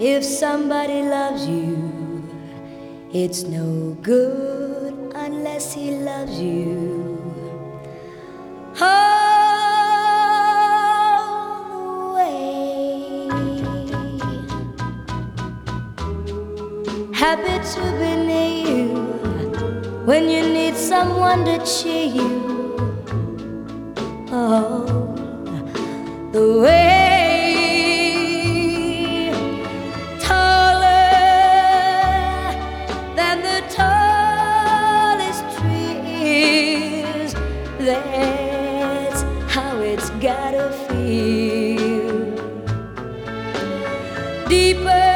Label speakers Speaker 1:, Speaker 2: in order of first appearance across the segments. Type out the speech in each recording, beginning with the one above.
Speaker 1: If somebody loves you, it's no good unless he loves you all the way. Happy to be near you when you need someone to cheer you. Oh, the way that's how it's gotta feel. Deeper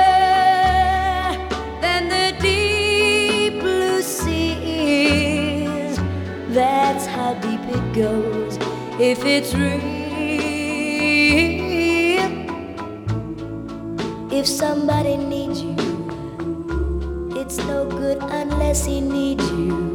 Speaker 1: than the deep blue seas. That's how deep it goes if it's real. If somebody needs you, it's no good unless he needs you.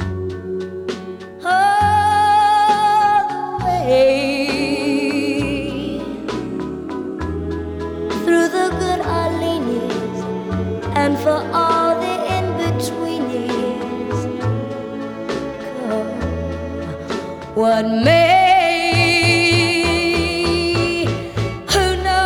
Speaker 1: Through the good Arlenians and for all the in-betweenies, what may, who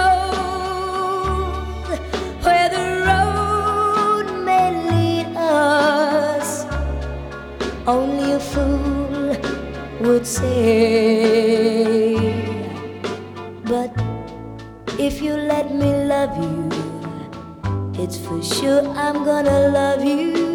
Speaker 1: knows where the road may lead us? Only a fool would say. But if you let me love you, it's for sure I'm gonna love you